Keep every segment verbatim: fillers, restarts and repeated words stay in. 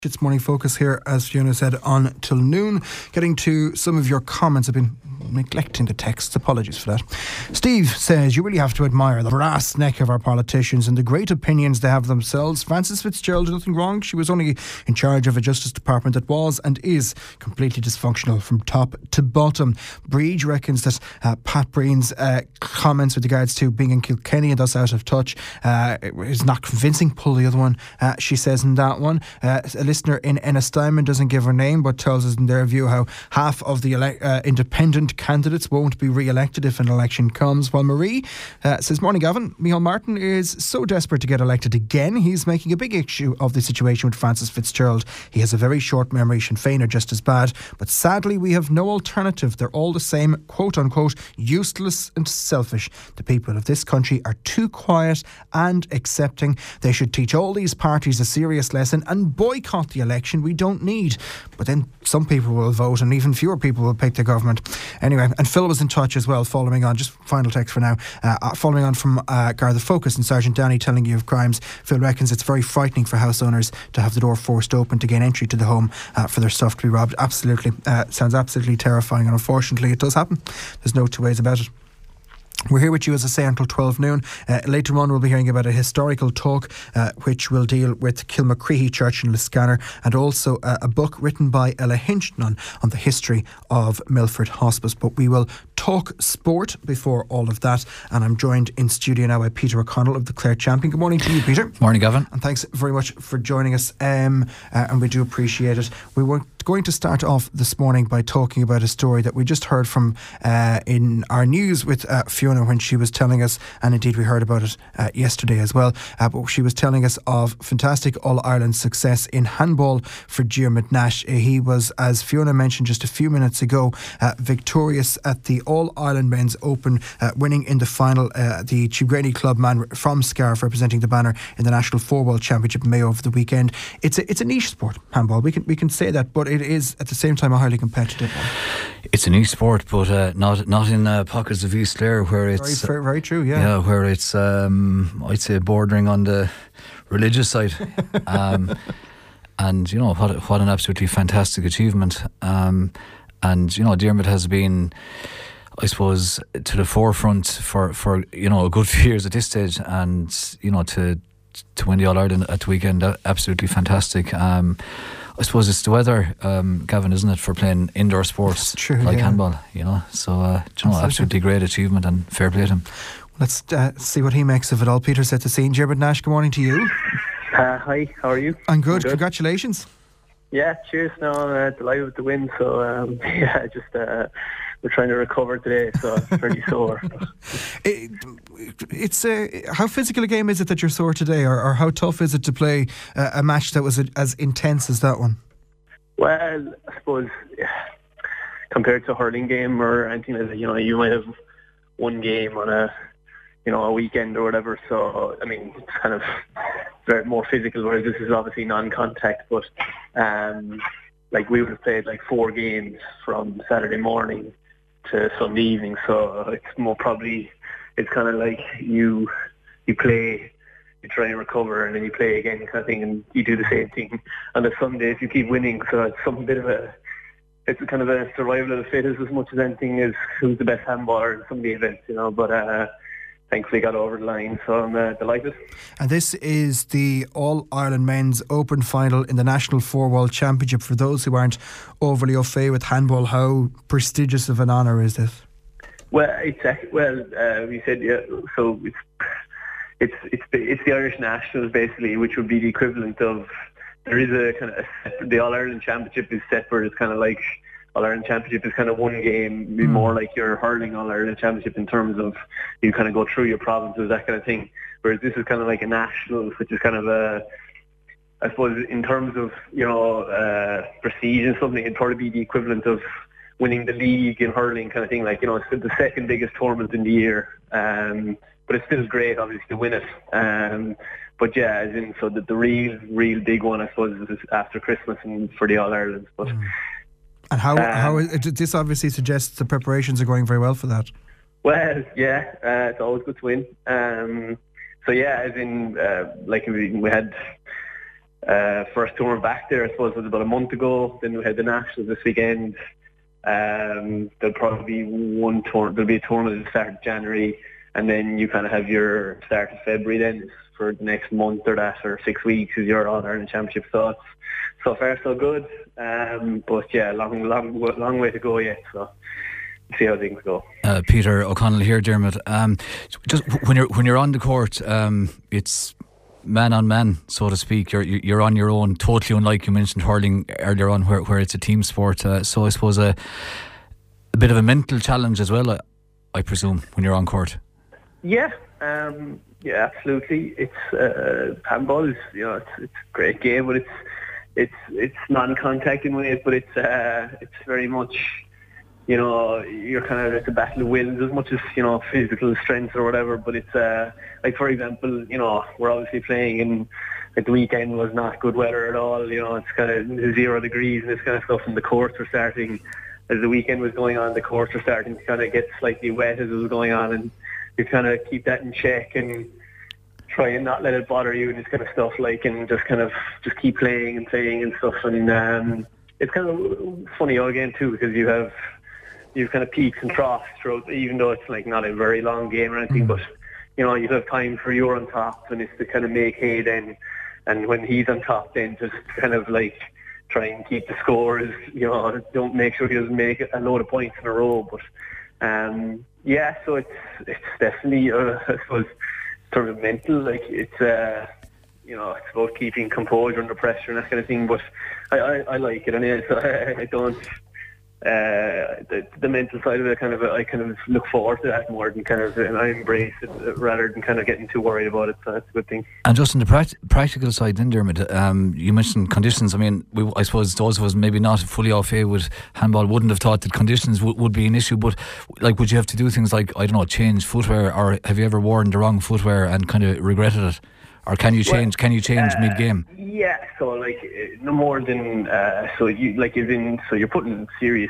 It's Morning Focus here, as Fiona said, on till noon. Getting to some of your comments. I've been neglecting the texts. Apologies for that. Steve says, you really have to admire the brass neck of our politicians and the great opinions they have themselves. Frances Fitzgerald did nothing wrong. She was only in charge of a Justice Department that was and is completely dysfunctional from top to bottom. Breach reckons that uh, Pat Breen's uh, comments with regards to being in Kilkenny and thus out of touch uh, is not convincing. Pull the other one, uh, she says in that one. Uh, listener in Ennistimon doesn't give her name but tells us in their view how half of the ele- uh, independent candidates won't be re-elected if an election comes, while Marie uh, says, morning Gavin, Micheál Martin is so desperate to get elected again. He's making a big issue of the situation with Frances Fitzgerald. He has a very short memory. Sinn Féin are just as bad, but sadly we have no alternative. They're all the same, quote unquote, useless and selfish. The people of this country are too quiet and accepting. They should teach all these parties a serious lesson and boycott the election we don't need. But then some people will vote and even fewer people will pick the government. Anyway, and Phil was in touch as well, following on, just final text for now, uh, following on from uh, Garda Focus and Sergeant Danny telling you of crimes. Phil reckons it's very frightening for house owners to have the door forced open to gain entry to the home uh, for their stuff to be robbed. Absolutely. Uh, sounds absolutely terrifying, and unfortunately it does happen. There's no two ways about it. We're here with you, as I say, until twelve noon. Uh, later on we'll be hearing about a historical talk uh, which will deal with Kilmacreehey Church in Liscannor, and also uh, a book written by Ella Hinchnon on the history of Milford Hospice. But we will talk sport before all of that, and I'm joined in studio now by Peter O'Connell of the Clare Champion. Good morning to you, Peter. Morning, Gavin. And thanks very much for joining us, um, uh, and we do appreciate it. We were going to start off this morning by talking about a story that we just heard from uh, in our news with uh, Fiona when she was telling us, and indeed we heard about it uh, yesterday as well, uh, but she was telling us of fantastic All-Ireland success in handball for Diarmuid Nash. He was, as Fiona mentioned just a few minutes ago, uh, victorious at the All-Ireland Men's Open, uh, winning in the final uh, the Tuamgraney Club man from Scarf representing the banner in the National Four-Ball Championship in May over the weekend. It's a, it's a niche sport, handball, we can, we can say that, but it is at the same time a highly competitive one. It's a niche sport, but uh, not not in uh, pockets of East Clare where it's very, very true. Yeah, yeah, where it's um, I'd say bordering on the religious side. um, and you know what what an absolutely fantastic achievement. Um, and you know Diarmuid has been, I suppose, to the forefront for, for you know a good few years at this stage, and you know to to win the All Ireland at the weekend, absolutely fantastic. Um, I suppose it's the weather, um, Gavin, isn't it, for playing indoor sports true, like yeah. handball, you know. So, uh, you know, absolutely great achievement and fair play to him. Let's uh, see what he makes of it all. Peter, set the scene. Diarmuid Nash, good morning to you. Uh, hi, how are you? I'm good. I'm good. Congratulations. Yeah, cheers. No, I'm uh, delighted with the win. So, um, yeah, just uh, we're trying to recover today, so it's pretty sore. It, it's uh, how physical a game is it that you're sore today, or, or how tough is it to play uh, a match that was a, as intense as that one? Well, I suppose yeah, compared to a hurling game or anything like that, you know, you might have one game on a, you know, a weekend or whatever. So, I mean, it's kind of very more physical, whereas this is obviously non-contact. But um, like we would have played like four games from Saturday morning to Sunday evening, so it's more probably it's kind of like you you play, you try and recover, and then you play again, kind of thing, and you do the same thing on the Sunday if you keep winning. So it's some bit of a it's a kind of a survival of the fittest as much as anything is who's the best handballer in some of the events, you know. But uh, thankfully got over the line, so I'm uh, delighted. And this is the All-Ireland Men's Open final in the National Four-Ball Championship. For those who aren't overly au fait with handball, how prestigious of an honour is this? Well, it's uh, well, uh, we said yeah. So it's it's it's the, it's the Irish Nationals basically, which would be the equivalent of there is a kind of a, the All-Ireland Championship is separate. It's kind of like All-Ireland Championship is kind of one game, be more like your hurling All-Ireland Championship in terms of you kind of go through your provinces, that kind of thing. Whereas this is kind of like a national, which is kind of a, I suppose in terms of, you know, uh, prestige and something, it'd probably be the equivalent of winning the league in hurling kind of thing. Like, you know, it's the second biggest tournament in the year. Um, but it's still great, obviously, to win it. Um, but yeah, as in, so the, the real, real big one, I suppose, is after Christmas and for the All-Ireland. But mm. And how, um, how it, this obviously suggests the preparations are going very well for that. Well, yeah, uh, it's always good to win. Um, so yeah, as in, uh, like we, we had uh, first tournament back there, I suppose, was about a month ago. Then we had the Nationals this weekend. Um, there'll probably be one tour. There'll be a tournament at the start of January, and then you kind of have your start of February then for the next month or that, or six weeks is your All Ireland Championship. So it's, so far so good. Um, but yeah, long, long, long way to go yet. So see how things go. Uh, Peter O'Connell here, Dermot. Um, just when you're when you're on the court, um, it's man on man, so to speak. You're you're on your own, totally unlike you mentioned hurling earlier on, where where it's a team sport. Uh, so I suppose a, a bit of a mental challenge as well, I, I presume, when you're on court. Yeah, um, yeah, absolutely. It's uh, handball is you know it's, it's a great game, but it's it's it's non-contact in ways, but it's uh, it's very much. You know, you're kind of at the battle of wills as much as, you know, physical strength or whatever. But it's, uh, like, for example, you know, we're obviously playing and like, the weekend was not good weather at all. You know, it's kind of zero degrees and this kind of stuff. And the courts were starting, as the weekend was going on, the courts were starting to kind of get slightly wet as it was going on. And you kind of keep that in check and try and not let it bother you and this kind of stuff, like, and just kind of just keep playing and playing and stuff. And um, it's kind of funny again, too, because you have... You've kind of peaks and troughs throughout, even though it's like not a very long game or anything, mm. but you know, you have time for you're on top and it's to kind of make hay then, and when he's on top then just kind of like try and keep the scores, you know, don't make sure he doesn't make a load of points in a row, but um, yeah, so it's it's definitely, uh, I suppose, sort of mental, like it's, uh, you know, it's about keeping composure under pressure and that kind of thing, but I, I, I like it anyway, so I, I don't... Uh, the, the mental side of it, kind of, I kind of look forward to that more than kind of, and I embrace it rather than kind of getting too worried about it. So that's a good thing. And just on the pract- practical side, then, Dermot, um, you mentioned conditions. I mean, we, I suppose those of us maybe not fully au fait with handball wouldn't have thought that conditions w- would be an issue. But like, would you have to do things like, I don't know, change footwear, or have you ever worn the wrong footwear and kind of regretted it? Or can you change? Well, can you change uh, mid game? Yeah, so like no more than uh, so you like as in so you're putting serious.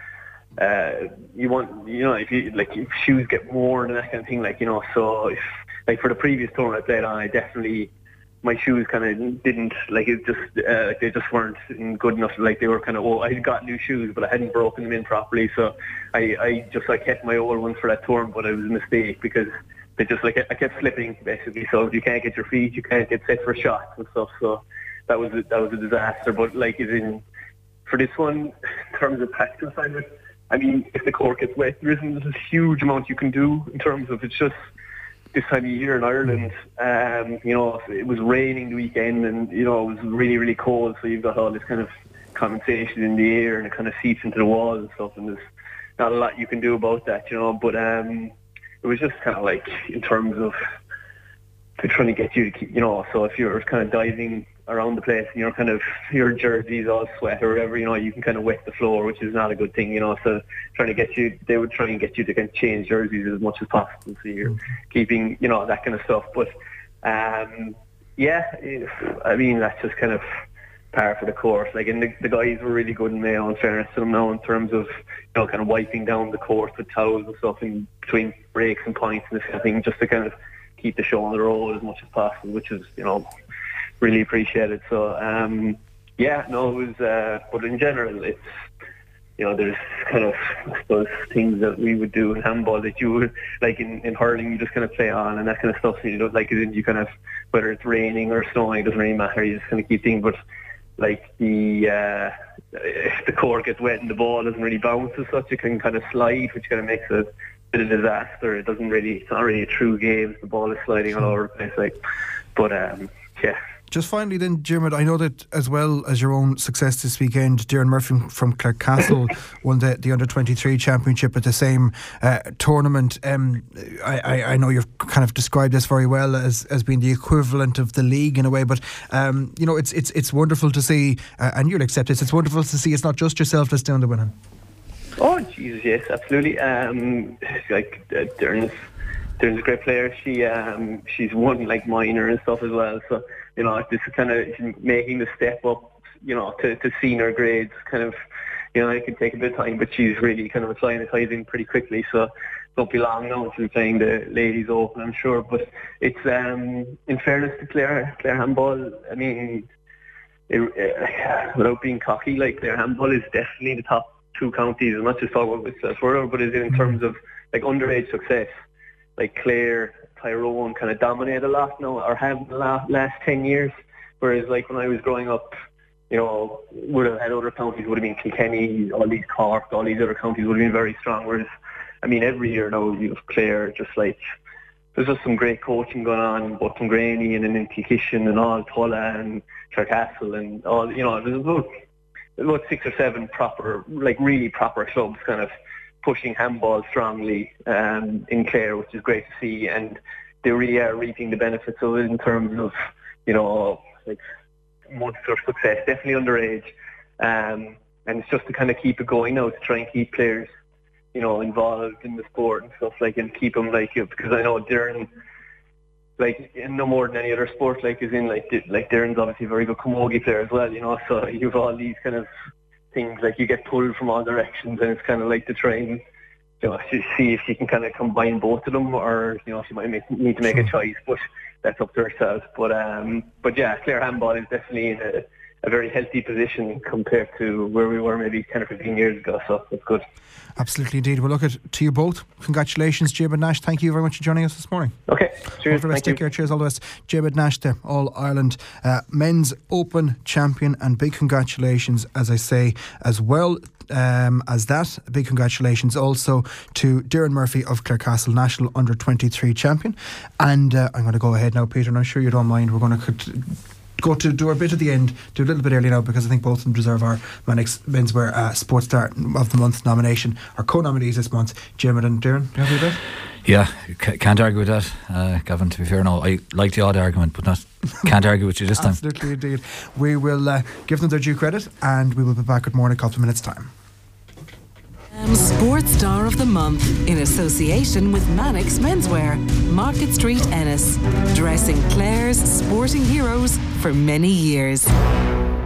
Uh, you want you know if you like if shoes get worn and that kind of thing, like you know so if like for the previous tournament I played on, I definitely my shoes kind of didn't like it just uh, like they just weren't good enough. Like they were kind of oh I got new shoes but I hadn't broken them in properly, so I I just like kept my old ones for that tournament, but it was a mistake because. They just like I kept slipping basically. So if you can't get your feet, you can't get set for shots and stuff. So that was a, that was a disaster. But like, as in for this one, in terms of practical side of it, I mean, if the court gets wet, there isn't a huge amount you can do in terms of it's just this time of year in Ireland. Um, you know, it was raining the weekend, and you know it was really really cold. So you've got all this kind of condensation in the air, and it kind of seeps into the walls and stuff. And there's not a lot you can do about that, you know. But um. It was just kind of like in terms of they're trying to get you to keep, you know, so if you're kind of diving around the place and you're kind of, your jersey's all sweat or whatever, you know, you can kind of wet the floor, which is not a good thing, you know, so trying to get you, they would try and get you to kind of change jerseys as much as possible, so you're mm-hmm. keeping, you know, that kind of stuff. But, um, yeah, I mean, that's just kind of par for the course. Like, and the, the guys were really good in Mayo, in fairness to them now, in terms of, you know, kind of wiping down the course with towels and stuff in between breaks and points and this kind of thing, just to kind of keep the show on the road as much as possible, which is, you know, really appreciated. So, um, yeah, no, it was, uh, but in general, it's, you know, there's kind of, I suppose, things that we would do in handball that you would, like in, in hurling, you just kind of play on and that kind of stuff. So you don't like it, you kind of, whether it's raining or snowing, it doesn't really matter, you just kind of keep things. But like the, uh, if the court gets wet and the ball doesn't really bounce as such, it can kind of slide, which kind of makes it a bit of a disaster. It doesn't really, it's not really a true game. The ball is sliding all over the place, like, but um, yeah. Just finally then, Dermot, I know that as well as your own success this weekend, Darren Murphy from Clarecastle won the, the under twenty-three championship at the same uh, tournament. Um, I, I, I know you've kind of described this very well as, as being the equivalent of the league in a way, but um, you know, it's it's it's wonderful to see, uh, and you'll accept this, it's wonderful to see it's not just yourself that's down the winning. Oh, Jesus, yes, absolutely. Um, like, uh, Darren's, Darren's a great player. She um, she's won like minor and stuff as well, so you know, this is kind of making the step up, you know, to, to senior grades, kind of, you know, it can take a bit of time, but she's really kind of acclimatizing pretty quickly, so it won't be long now until playing the Ladies Open, I'm sure. But it's, um, in fairness to Clare, Clare handball, I mean, it, uh, without being cocky, like Clare handball is definitely the top two counties. I'm not just talking about Westford, but is in terms of like underage success. Like Clare, Tyrone kind of dominate a lot now, or have in the last, last ten years. Whereas like when I was growing up, you know, would have had other counties, would have been Kilkenny, all these Cork, all these other counties would have been very strong. Whereas, I mean, every year now you have Clare, just like, there's just some great coaching going on, both in Graney and in Kilkishen and all, Tulla and Clarecastle and all, you know, there's about, about six or seven proper, like really proper clubs kind of pushing handball strongly um, in Clare, which is great to see. And they really are reaping the benefits of it in terms of, you know, like Munster success, definitely underage. Um, and it's just to kind of keep it going now, to try and keep players, you know, involved in the sport and stuff, like, and keep them, like, because I know Darren, like, no more than any other sport, like, is in, like, like Darren's obviously a very good camogie player as well, you know, so you have all these kind of things, like, you get pulled from all directions, and it's kind of like to try and, you know, see if you can kind of combine both of them, or, you know, she might make, need to make a choice, but that's up to herself. But, um, but yeah, Clare handball is definitely in a, a very healthy position compared to where we were maybe ten or fifteen years ago, so that's good. Absolutely indeed. Well, look at to you both. Congratulations, Jabid Nash. Thank you very much for joining us this morning. Okay, cheers. All the best. Take care. Cheers. All the best. Jabid Nash there, All Ireland uh, Men's Open champion, and big congratulations, as I say, as well. Um, as that, big congratulations also to Darren Murphy of Clarecastle, national under twenty-three champion. And uh, I'm going to go ahead now, Peter, and I'm sure you don't mind. We're going to go to do our bit at the end, do a little bit early now, because I think both of them deserve our Mannix Menswear uh, Sports Star of the Month nomination. Our co-nominees this month, Jim and Darren. Do you have a bit? Yeah, can't argue with that, uh, Gavin, to be fair. No, I like the odd argument, but not can't argue with you this time. Absolutely indeed. We will uh, give them their due credit, and we will be back with more in a couple of minutes' time. Sports Star of the Month in association with Mannix Menswear, Market Street, Ennis, dressing Clare's sporting heroes for many years.